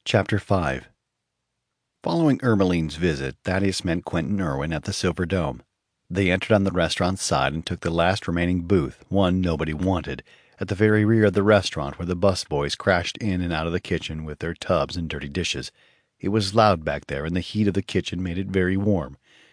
Chapter 5. Following Ermeline's visit, Thaddeus met Quentin Irwin at the Silver Dome. They entered on the restaurant side and took the last remaining booth, one nobody wanted, at the very rear of the restaurant where the busboys crashed in and out of the kitchen with their tubs and dirty dishes. It was loud back there, and the heat of the kitchen made it very warm.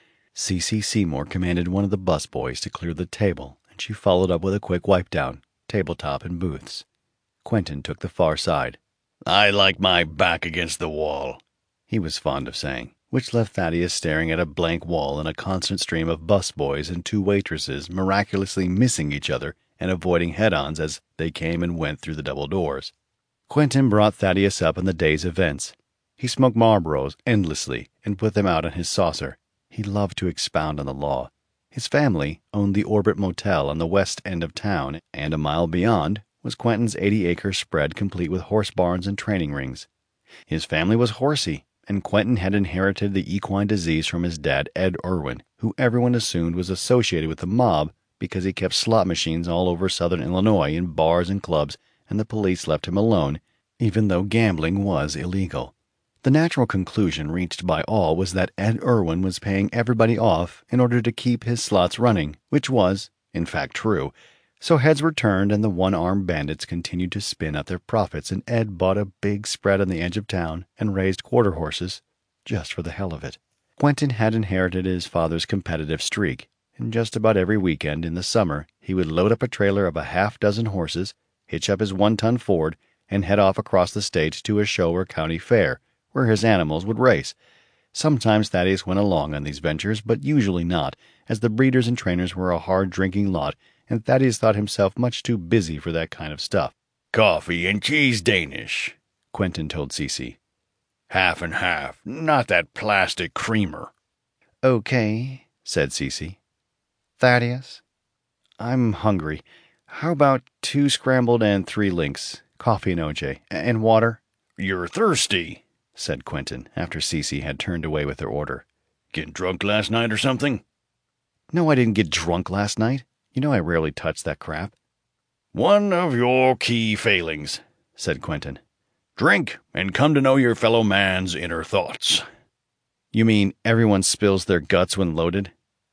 C.C. Seymour commanded one of the busboys to clear the table, and she followed up with a quick wipe-down, tabletop and booths. Quentin took the far side. "I like my back against the wall," he was fond of saying, which left Thaddeus staring at a blank wall in a constant stream of busboys and two waitresses miraculously missing each other and avoiding head-ons as they came and went through the double doors. Quentin brought Thaddeus up on the day's events. He smoked Marlboros endlessly and put them out on his saucer. He loved to expound on the law. His family owned the Orbit Motel on the west end of town, and a mile beyond was Quentin's 80-acre spread complete with horse barns and training rings. His family was horsey, and Quentin had inherited the equine disease from his dad, Ed Irwin, who everyone assumed was associated with the mob because he kept slot machines all over southern Illinois in bars and clubs, and the police left him alone, even though gambling was illegal. The natural conclusion reached by all was that Ed Irwin was paying everybody off in order to keep his slots running, which was, in fact, true. So heads were turned, and the one-armed bandits continued to spin out their profits, and Ed bought a big spread on the edge of town and raised quarter horses just for the hell of it. Quentin had inherited his father's competitive streak, and just about every weekend in the summer he would load up a trailer of a half-dozen horses, hitch up his one-ton Ford, and head off across the state to a show or county fair, where his animals would race. Sometimes Thaddeus went along on these ventures, but usually not, as the breeders and trainers were a hard-drinking lot, and Thaddeus thought himself much too busy for that kind of stuff. "Coffee and cheese Danish," Quentin told Cece. "Half and half, not that plastic creamer." "Okay," said Cece. "Thaddeus, I'm hungry. How about 2 scrambled and 3 links, coffee and OJ, and water?" "You're thirsty," said Quentin, after Cece had turned away with her order. "Get drunk last night or something?" "No, I didn't get drunk last night. You know I rarely touch that crap." "One of your key failings," said Quentin. "Drink and come to know your fellow man's inner thoughts." "You mean everyone spills their guts when loaded?"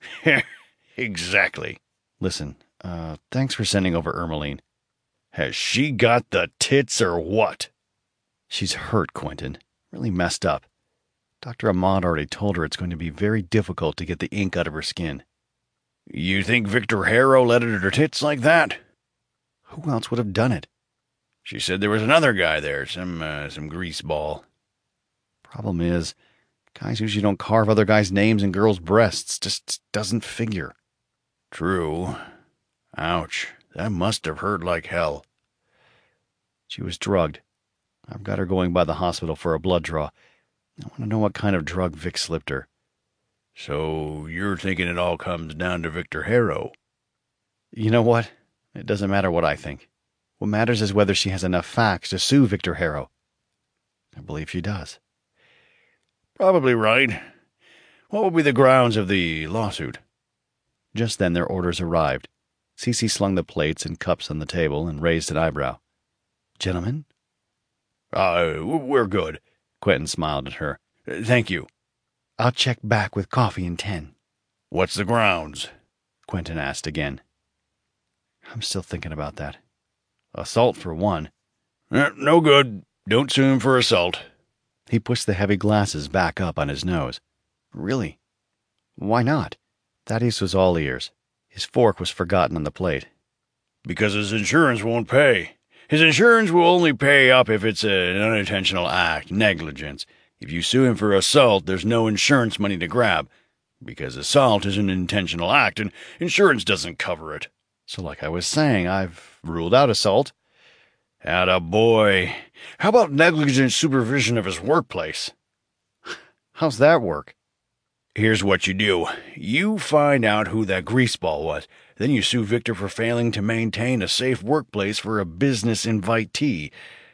"Exactly." "Listen, thanks for sending over Ermeline." "Has she got the tits or what?" "She's hurt, Quentin. Really messed up. Dr. Ahmad already told her it's going to be very difficult to get the ink out of her skin." "You think Victor Harrow let her tits like that?" "Who else would have done it?" "She said there was another guy there, some greaseball." "Problem is, guys usually don't carve other guys' names in girls' breasts. Just doesn't figure." "True. Ouch. That must have hurt like hell." "She was drugged. I've got her going by the hospital for a blood draw. I want to know what kind of drug Vic slipped her." "So you're thinking it all comes down to Victor Harrow?" "You know what? It doesn't matter what I think. What matters is whether she has enough facts to sue Victor Harrow." "I believe she does." "Probably right. What will be the grounds of the lawsuit?" Just then their orders arrived. Cece slung the plates and cups on the table and raised an eyebrow. "Gentlemen?" We're good." Quentin smiled at her. "Thank you." "I'll check back with coffee in 10. "What's the grounds?" Quentin asked again. "I'm still thinking about that. Assault for one." No good. Don't sue him for assault." He pushed the heavy glasses back up on his nose. "Really? Why not?" Thaddeus was all ears. His fork was forgotten on the plate. "Because his insurance won't pay. His insurance will only pay up if it's an unintentional act, negligence. If you sue him for assault, there's no insurance money to grab, because assault is an intentional act, and insurance doesn't cover it." "So like I was saying, I've ruled out assault." "Atta boy. How about negligent supervision of his workplace?" "How's that work?" "Here's what you do. You find out who that greaseball was. Then you sue Victor for failing to maintain a safe workplace for a business invitee.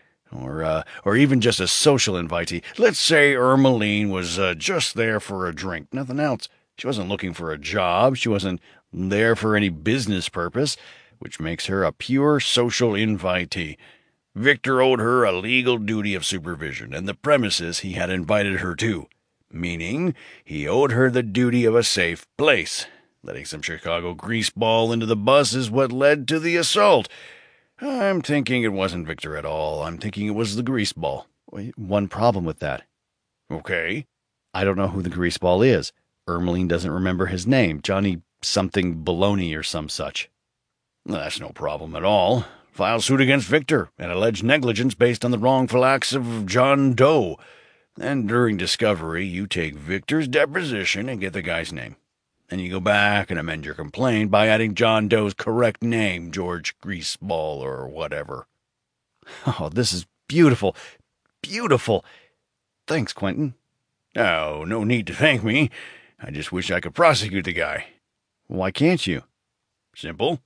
Or even just a social invitee. Let's say Ermeline was just there for a drink, nothing else. She wasn't looking for a job. She wasn't there for any business purpose, which makes her a pure social invitee. Victor owed her a legal duty of supervision, and the premises he had invited her to, meaning he owed her the duty of a safe place. Letting some Chicago greaseball into the bus is what led to the assault. I'm thinking it wasn't Victor at all. I'm thinking it was the greaseball. One problem with that. Okay. I don't know who the greaseball is. Ermeline doesn't remember his name. Johnny something Baloney or some such. That's no problem at all. File suit against Victor and allege negligence based on the wrongful acts of John Doe. Then during discovery, you take Victor's deposition and get the guy's name. Then you go back and amend your complaint by adding John Doe's correct name, George Greaseball or whatever. Oh, this is beautiful. Beautiful. Thanks, Quentin. Oh, no need to thank me. I just wish I could prosecute the guy. Why can't you? Simple.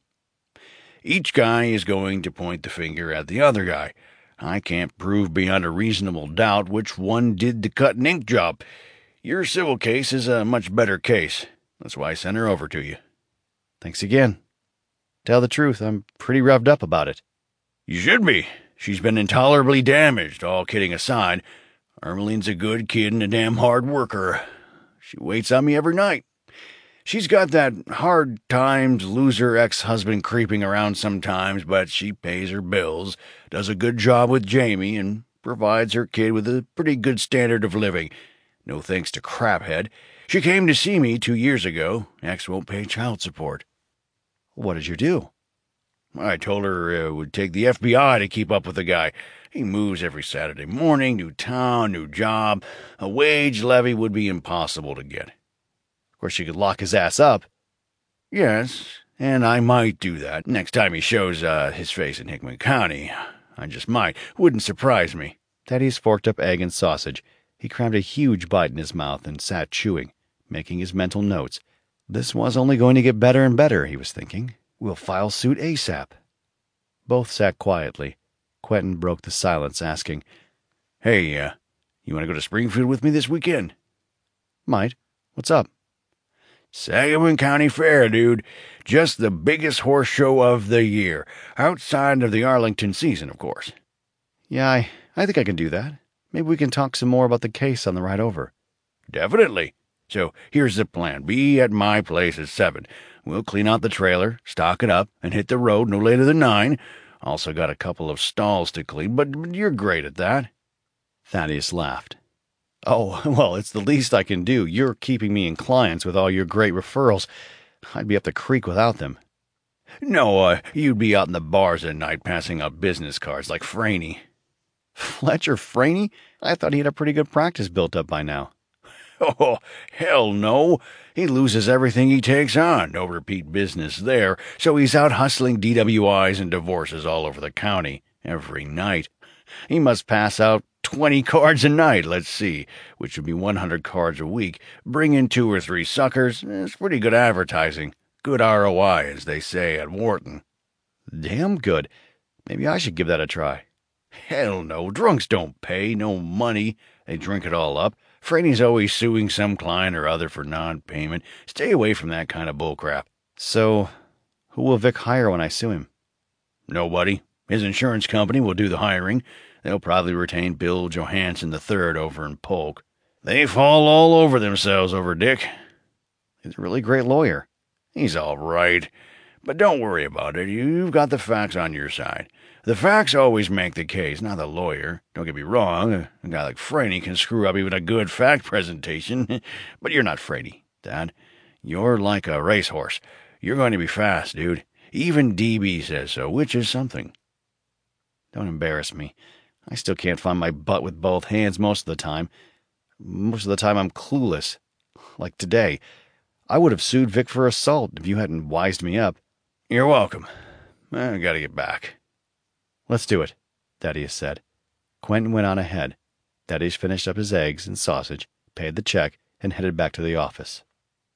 Each guy is going to point the finger at the other guy. I can't prove beyond a reasonable doubt which one did the cut and ink job. Your civil case is a much better case. That's why I sent her over to you. Thanks again. Tell the truth, I'm pretty revved up about it. You should be. She's been intolerably damaged, all kidding aside. Ermeline's a good kid and a damn hard worker. She waits on me every night. She's got that hard times loser ex-husband creeping around sometimes, but she pays her bills, does a good job with Jamie, and provides her kid with a pretty good standard of living. No thanks to Craphead. She came to see me 2 years ago. Ex won't pay child support. What did you do? I told her it would take the FBI to keep up with the guy. He moves every Saturday morning, new town, new job. A wage levy would be impossible to get. Of course, you could lock his ass up. Yes, and I might do that next time he shows his face in Hickman County. I just might. Wouldn't surprise me. Thaddeus forked up egg and sausage. He crammed a huge bite in his mouth and sat chewing, making his mental notes. This was only going to get better and better, he was thinking. We'll file suit ASAP. Both sat quietly. Quentin broke the silence, asking, Hey, you want to go to Springfield with me this weekend? Might. What's up? Sangamon County Fair, dude. Just the biggest horse show of the year. Outside of the Arlington season, of course. Yeah, I think I can do that. Maybe we can talk some more about the case on the ride over. Definitely. So here's the plan. Be at my place at 7. We'll clean out the trailer, stock it up, and hit the road no later than 9. Also got a couple of stalls to clean, but you're great at that. Thaddeus laughed. Oh, well, it's the least I can do. You're keeping me in clients with all your great referrals. I'd be up the creek without them. No, you'd be out in the bars at night passing out business cards like Franey. Fletcher Franey? I thought he had a pretty good practice built up by now. Oh, hell no. He loses everything he takes on. No repeat business there, so he's out hustling DWIs and divorces all over the county every night. He must pass out 20 cards a night, let's see, which would be 100 cards a week. Bring in 2 or 3 suckers. It's pretty good advertising. Good ROI, as they say at Wharton. Damn good. Maybe I should give that a try. Hell no. Drunks don't pay. No money. They drink it all up. Franny's always suing some client or other for non-payment. Stay away from that kind of bullcrap. So, who will Vic hire when I sue him? Nobody. His insurance company will do the hiring. They'll probably retain Bill Johansson III over in Polk. They fall all over themselves over Dick. He's a really great lawyer. He's all right. But don't worry about it. You've got the facts on your side. The facts always make the case, not the lawyer. Don't get me wrong. A guy like Franny can screw up even a good fact presentation. But you're not Franny, Dad. You're like a racehorse. You're going to be fast, dude. Even DB says so, which is something. Don't embarrass me. I still can't find my butt with both hands most of the time. Most of the time I'm clueless. Like today. I would have sued Vic for assault if you hadn't wised me up. You're welcome. I gotta get back. Let's do it, Thaddeus said. Quentin went on ahead. Thaddeus finished up his eggs and sausage, paid the check, and headed back to the office.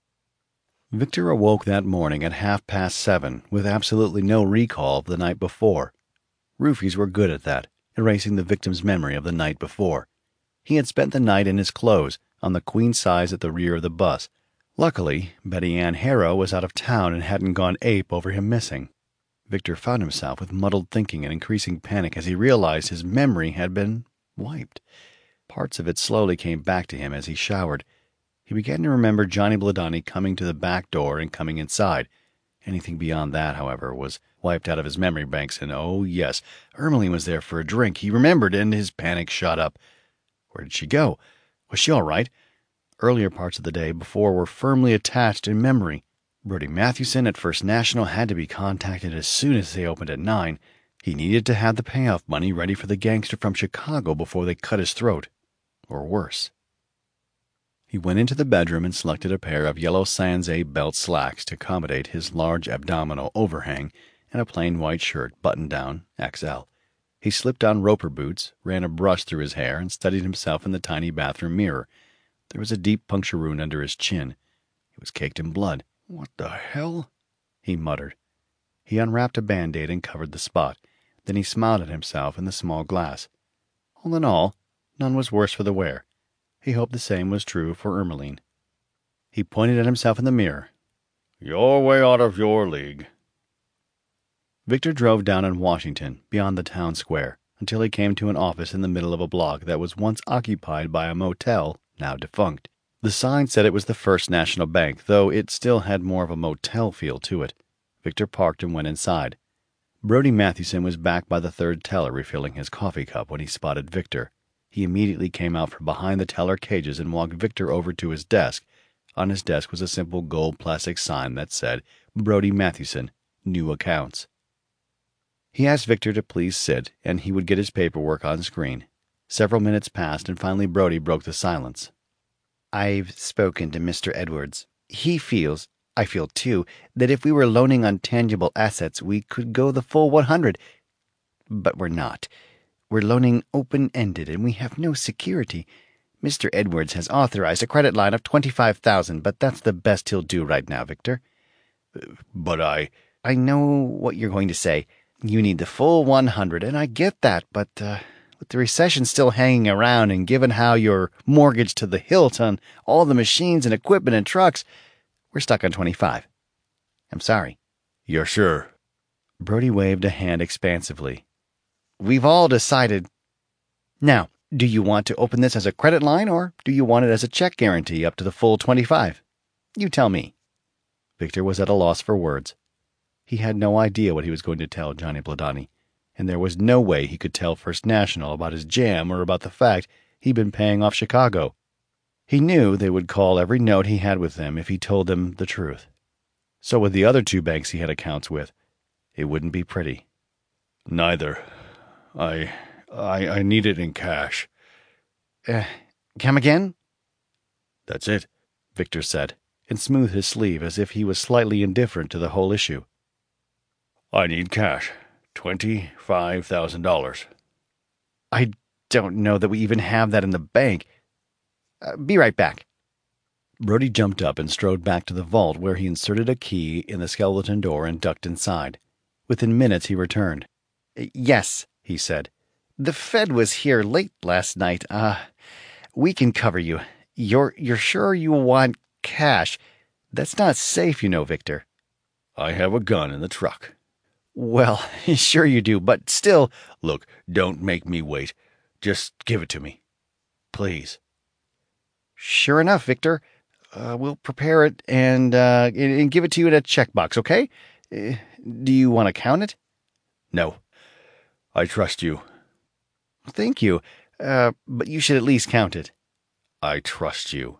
Victor awoke that morning at 7:30 with absolutely no recall of the night before. Roofies were good at that, erasing the victim's memory of the night before. He had spent the night in his clothes, on the queen size at the rear of the bus. Luckily, Betty Ann Harrow was out of town and hadn't gone ape over him missing. Victor found himself with muddled thinking and increasing panic as he realized his memory had been wiped. Parts of it slowly came back to him as he showered. He began to remember Johnny Bladani coming to the back door and coming inside. Anything beyond that, however, was wiped out of his memory banks, and oh yes, Ermeline was there for a drink. He remembered, and his panic shot up. Where did she go? Was she all right? Earlier parts of the day before were firmly attached in memory. Brodie Mathewson at First National had to be contacted as soon as they opened at 9. He needed to have the payoff money ready for the gangster from Chicago before they cut his throat. Or worse. He went into the bedroom and selected a pair of yellow Sans A belt slacks to accommodate his large abdominal overhang and a plain white shirt buttoned down XL. He slipped on roper boots, ran a brush through his hair, and studied himself in the tiny bathroom mirror. There was a deep puncture wound under his chin. It was caked in blood. "What the hell?" he muttered. He unwrapped a Band-Aid and covered the spot. Then he smiled at himself in the small glass. All in all, none was worse for the wear. He hoped the same was true for Ermeline. He pointed at himself in the mirror. "You're way out of your league." Victor drove down on Washington, beyond the town square, until he came to an office in the middle of a block that was once occupied by a motel, now defunct. The sign said it was the First National Bank, though it still had more of a motel feel to it. Victor parked and went inside. Brodie Mathewson was back by the third teller refilling his coffee cup when he spotted Victor. He immediately came out from behind the teller cages and walked Victor over to his desk. On his desk was a simple gold plastic sign that said, Brodie Mathewson, New Accounts. He asked Victor to please sit, and he would get his paperwork on screen. Several minutes passed, and finally Brodie broke the silence. "I've spoken to Mr. Edwards. He feels, I feel too, that if we were loaning on tangible assets, we could go the full 100. But we're not. We're loaning open-ended, and we have no security. Mr. Edwards has authorized a credit line of $25,000, but that's the best he'll do right now, Victor." "But I know what you're going to say. You need the full 100, and I get that, but with the recession still hanging around, and given how you're mortgaged to the hilt on all the machines and equipment and trucks, we're stuck on 25. I'm sorry." "You're sure?" Brodie waved a hand expansively. "We've all decided. Now, do you want to open this as a credit line, or do you want it as a check guarantee up to the full 25? You tell me." Victor was at a loss for words. He had no idea what he was going to tell Johnny Bladani, and there was no way he could tell First National about his jam or about the fact he'd been paying off Chicago. He knew they would call every note he had with them if he told them the truth. So with the other two banks he had accounts with, it wouldn't be pretty. "Neither. I need it in cash." Come again?" "That's it," Victor said, and smoothed his sleeve as if he was slightly indifferent to the whole issue. "I need cash. $25,000. "I don't know that we even have that in the bank. Be right back." Brodie jumped up and strode back to the vault, where he inserted a key in the skeleton door and ducked inside. Within minutes he returned. "Yes," he said. "The Fed was here late last night. We can cover you. You're sure you want cash? That's not safe, you know, Victor." "I have a gun in the truck." "Well, sure you do, but still—" "Look, don't make me wait. Just give it to me. Please." "Sure enough, Victor. We'll prepare it and give it to you in a checkbox, okay? Do you want to count it?" "No. I trust you." "Thank you. But you should at least count it." "I trust you."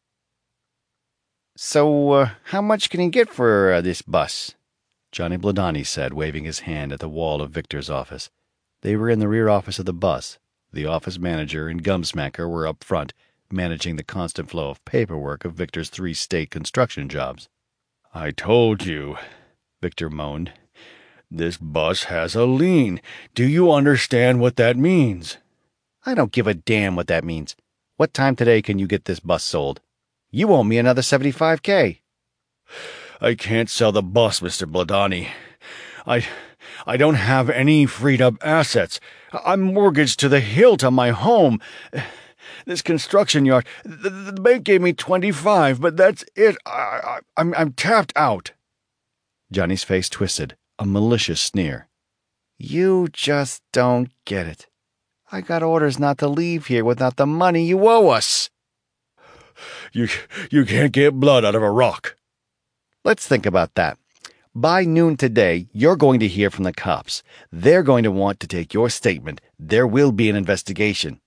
"So, how much can you get for this bus?" Johnny Bladani said, waving his hand at the wall of Victor's office. They were in the rear office of the bus. The office manager and Gumsmacker were up front, managing the constant flow of paperwork of Victor's 3 state construction jobs. "I told you," Victor moaned. "This bus has a lien. Do you understand what that means?" "I don't give a damn what that means. What time today can you get this bus sold? You owe me another $75K. "I can't sell the bus, Mr. Bladani. I don't have any freed-up assets. I'm mortgaged to the hilt on my home. This construction yard, the bank gave me 25, but that's it. I'm tapped out." Johnny's face twisted. a malicious sneer. You just don't get it. I got orders not to leave here without the money you owe us. You can't get blood out of a rock. Let's think about that. By noon today, you're going to hear from the cops. They're going to want to take your statement. There will be an investigation.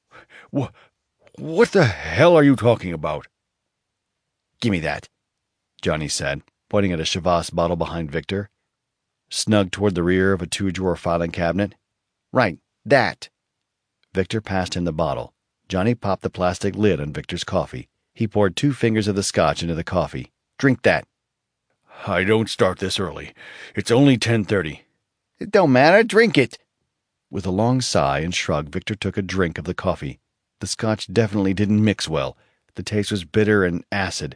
What the hell are you talking about? Give me that, Johnny said, pointing at a Chivas bottle behind Victor, snug toward the rear of a 2-drawer filing cabinet. Right, that. Victor passed him the bottle. Johnny popped the plastic lid on Victor's coffee. He poured 2 fingers of the scotch into the coffee. Drink that. I don't start this early. It's only 10:30. It don't matter. Drink it. With a long sigh and shrug, Victor took a drink of the coffee. The scotch definitely didn't mix well. The taste was bitter and acid.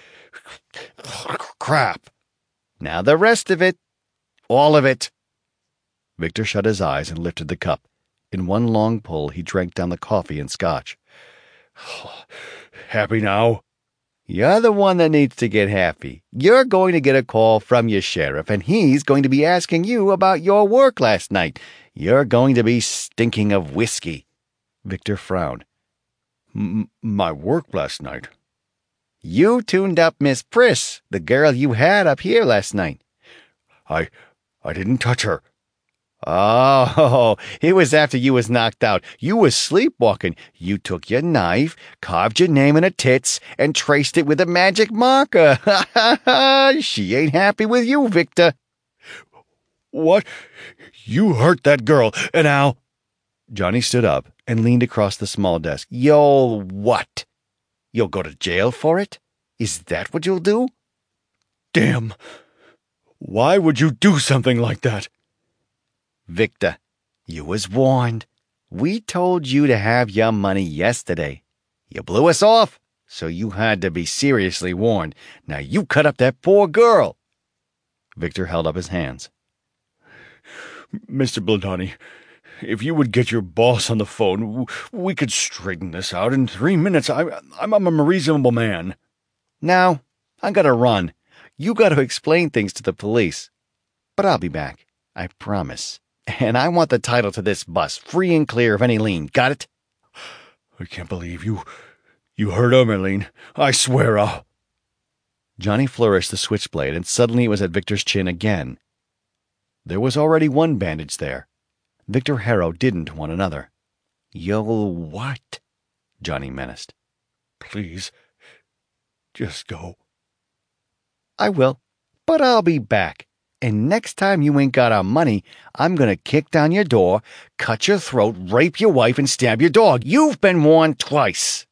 Crap. Now the rest of it. All of it. Victor shut his eyes and lifted the cup. In one long pull, he drank down the coffee and scotch. Happy now? You're the one that needs to get happy. You're going to get a call from your sheriff, and he's going to be asking you about your work last night. You're going to be stinking of whiskey. Victor frowned. My work last night? You tuned up Miss Priss, the girl you had up here last night. I didn't touch her. Oh, it was after you was knocked out. You was sleepwalking. You took your knife, carved your name in her tits, and traced it with a magic marker. Ha ha ha! She ain't happy with you, Victor. What? You hurt that girl, and now... Johnny stood up and leaned across the small desk. You'll what? You'll go to jail for it? Is that what you'll do? Damn. Why would you do something like that? Victor, you was warned. We told you to have your money yesterday. You blew us off, so you had to be seriously warned. Now you cut up that poor girl. Victor held up his hands. Mr. Blantoni, if you would get your boss on the phone, we could straighten this out in 3 minutes. I'm a reasonable man. Now, I gotta run. You gotta explain things to the police. But I'll be back, I promise. And I want the title to this bus, free and clear of any lien. Got it? I can't believe you hurt her, Marlene. I swear I'll... Johnny flourished the switchblade, and suddenly it was at Victor's chin again. There was already one bandage there. Victor Harrow didn't want another. You'll what? Johnny menaced. Please, just go. I will, but I'll be back. And next time you ain't got our money, I'm gonna kick down your door, cut your throat, rape your wife, and stab your dog. You've been warned twice.